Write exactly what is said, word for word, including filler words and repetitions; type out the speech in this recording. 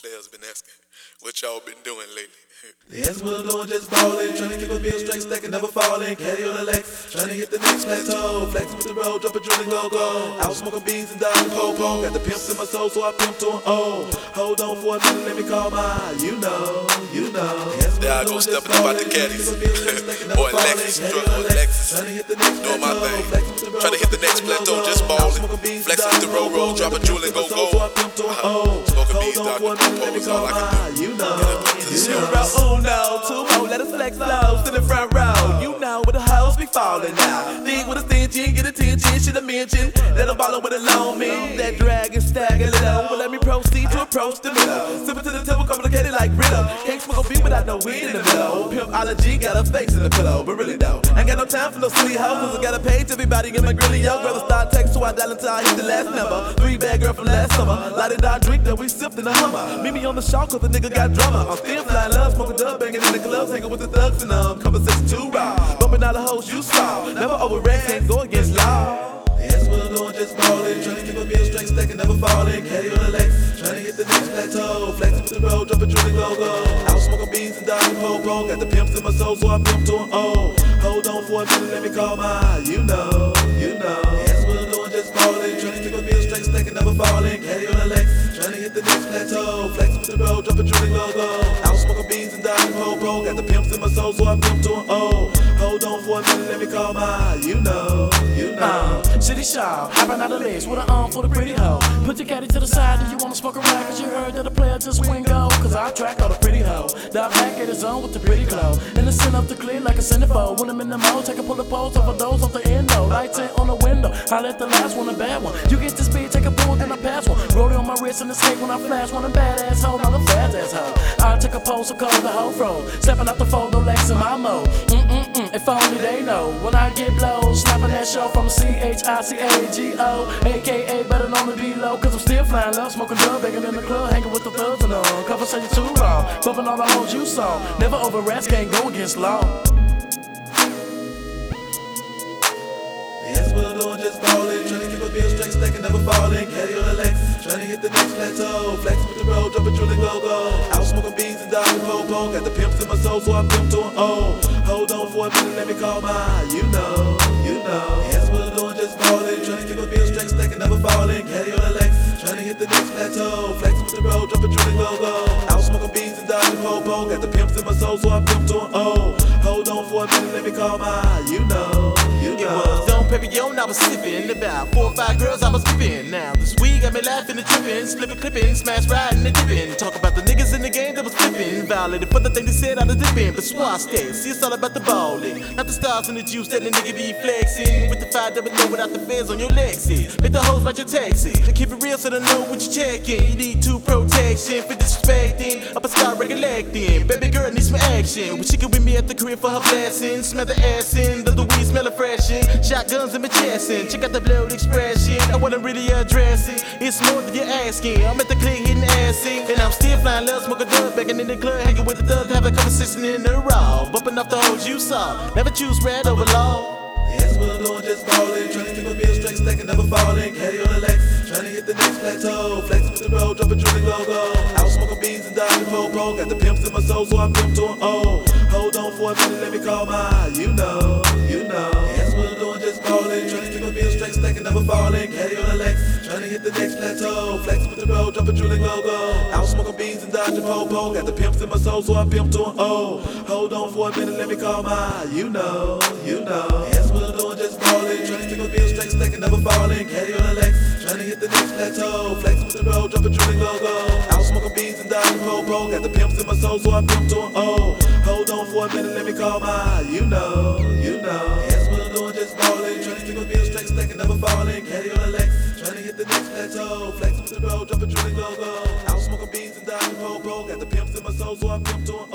Players been asking, what y'all been doing lately? Yes, we're doing just ballin', tryna keep a bill straight, stacking, never fallin'. Caddy on the Lex, tryna hit the next plateau. Flexin' with the road, drop a drilling go-go. Out smoking beans and dodging po-po. Got the pimps in my soul, so I pimp to an O. Hold on for a minute, let me call my, you know, you know. Yes, there I go stepping up out the caddies. Boy, Lexus, struggling with Lexus. Doing my thing. Trying to hit the next plateau, just ballin'. Flexing with the road, road, drop a jewel and go go. Smoking beans, dodging po-po is all I can do. You know, you know. Uno, two more, let us flex low, sit in the front row. You know where the hoes be falling out. Think with a stingy, get attention, shit I mention. Let them ballin' with a long me. That dragon stagger low. Well, let me proceed to approach the middle. Sippin' to the table, complicated like riddle. Can't smoke a beat without no weed in the middle. Pimpology got a face in the pillow, but really though, ain't got no time for no silly hoes. Cause I gotta page everybody in my grilly, yo. Rather start text, so I dial until I hit the last number. Three bad girl from last summer. Light it our drink that we sipped in the Hummer. Meet me on the shop cause the nigga got drummer. I'm still flying love, smoking dub, banging in the clubs, hanging with the thugs and um, conversation too raw. Bumping all the hoes you saw. Never overreact, can't go against law. Yes, we're doing just ballin', tryna keep a bill straight, stacking, never fallin'. Caddy on the Lex, tryna hit the next plateau. Flexin' with the road, drop a drilling go-go. Out smoking beans and dodging po-po. Got the pimps in my soul, so I pimp to an O. Hold on for a minute, let me call my, you know, you know. Yes, we're doing just ballin', tryna keep a bill straight, stacking, never fallin'. Caddy on the Lex, tryna hit the next plateau. Flexin' with the road, drop a drilling go-go. Out smoking beans and dodging po-po. Got the pimps in my soul, so I pimp to an O. Hold on for a minute, let me call my, you know, you know. Uh, City Shaw, hopping out the legs with an arm for the pretty hoe. Put your caddy to the side and you wanna smoke a ride. Cause you heard that the player just win go. Cause I track all the pretty hoe. Dive back at his own with the pretty glow. In the center of the clear like a centerfold. When I'm in the mode, take a pull the pose off of those off the endo. Lights in on the window. I let the last one a bad one. You get the speed, take a pull, then I pass one. Rolling on my wrist and escape when I flash. One a bad asshole, not a fast asshole. I take a pose so cold the whole fro. Stepping out the fold, no legs in my mode. Mm-mm-mm, if only they know. When I get blows, snapping that show from C H I C A G O, A K A better known to be low. Cause I'm still flying low, smoking dub, begging in the club, hanging with the thugs and all. Conversation too raw, bumping all the hoes you saw. Never over rats, can't go against law. Yes, we're doing just ballin', tryna keep a bill straight, stacking, never fallin'. Caddy on the Lex, tryna hit the next plateau. Flexin' with the road, drop a drilling go-go. Out smoking beans and dodging po-po. Got the pimps in my soul, so I pimp to an O. Hold on for a minute, let me call my, you know, you know. Yes, we're doing just ballin', tryna keep a bill straight, stacking, never fallin'. Caddy on the Lex, tryna hit the next plateau. Flexin' with the road, drop a drilling go-go. Out smoking beans and dodging po-po. Got the pimps in my soul, so I pimp to an O. Hold on for a minute, let me call my, you know, you know. Don Perignon, I was sipping about four or five girls I was skipping. Now this week got me laughing and tripping, slipping, clipping, smash, riding and dipping. Talk about the niggas in the game that was flipping, violated for the thing they said I was dipping. But swat stay, see it's all about the ballin', not the stars and the juice that the nigga be flexing. With the five double no without the feds on your Lexus. Make the hoes write your taxes, and keep it real so they know what you checking. You need two protection for disrespecting, up and start recollecting. Baby girl needs some action, when she can with me at the crib for her blessings. Smell the ass in, let the weed smell of freshin'. Shotguns in my chest and check out the blood expression. I wanna really address it, it's more than you're asking. I'm at the click hitting assing, and I'm still flying low, smoking dub, begging in the club, hanging with the thugs, have a conversation in the raw. Bumping off the hoes you saw, never choose red over law. Yes, we're doing just ballin', tryna keep a bill straight, stacking, never fallin'. Caddy on the Lex, tryna hit the next plateau. Flexin' with the road, drop a drilling go-go. Out smoking beans and dodging po-po. Got the pimps in my soul, so I pimp to an O. Hold on for a minute, let me call my, you know, you know. Yes, we're doing just ballin', tryna keep a bill straight, stacking, never fallin'. Caddy on the Lex, tryna hit the next plateau. Flexin' with the road, drop a drilling go-go. Out smoking beans and dodging po-po. Got the pimps in my soul, so I pimp to an O. Hold on for a minute, let me call my, you know, you know. Yes, we're doing just ballin', tryna keep a bill straight, stacking, never fallin'. Caddy on the Lex, tryna hit the next plateau. Flexin' with the road, drop a drilling go-go. Out smoking beans and dodging po-po. Got the pimps in my soul, so I pimp to an O. Hold on for a minute, let me call my, you know, you know. Yes, we're doing just ballin', tryna keep a bill straight, stacking, never fallin'. Caddy on the Lex, tryna hit the next plateau. Flexin' with the road, drop a drilling go-go. Out smoking beans and dodging po-po. Got the pimps in my soul, so I pimp to an O.